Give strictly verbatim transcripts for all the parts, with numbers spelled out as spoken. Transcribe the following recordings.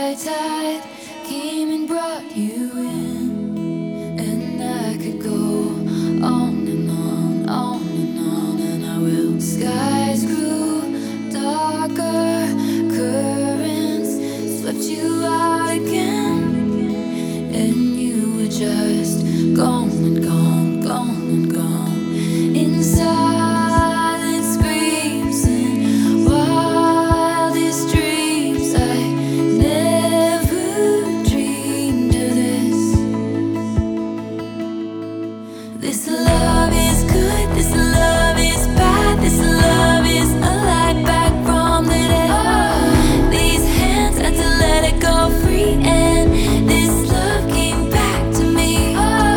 high tide came and brought you in, and I could go on and on, on and on, and I will. Skies grew darker, currents swept you out again, and you were just gone and gone, gone and gone. Inside screams and wildest dreams, I never dreamed of this. This love is good, this love is bad, this love is a light back from the dead. These hands had to let it go free, and this love came back to me.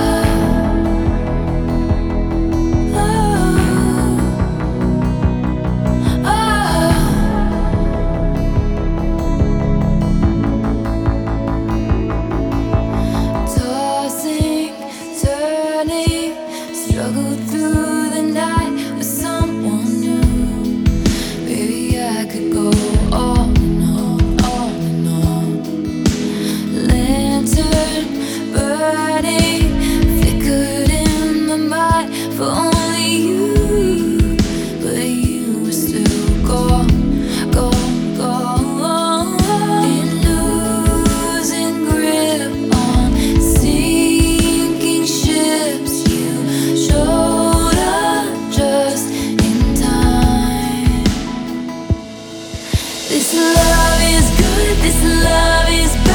Struggled through the night with someone new. Maybe I could go on and on, on and on. Lantern burning, flickered in the night for only you, but you were still gone, gone, gone. In losing grip on sinking ships, showed up just in time. This love is good, this love is bad.